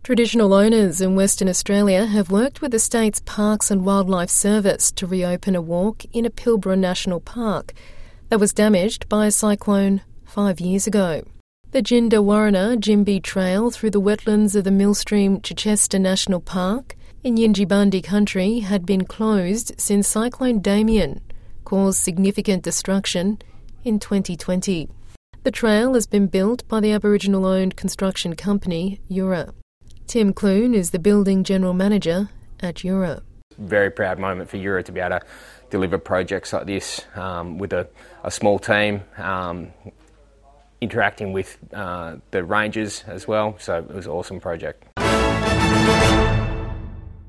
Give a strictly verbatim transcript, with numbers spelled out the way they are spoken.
Traditional owners in Western Australia have worked with the state's Parks and Wildlife Service to reopen a walk in a Pilbara National Park that was damaged by a cyclone five years ago. The Jindawarrina Jimby Trail through the wetlands of the Millstream Chichester National Park in Yindjibarndi country had been closed since Cyclone Damien caused significant destruction in twenty twenty. The trail has been built by the Aboriginal-owned construction company Yura. Tim Clune is the building general manager at Yura. Very proud moment for Yura to be able to deliver projects like this um, with a, a small team, um, interacting with uh, the rangers as well. So it was an awesome project.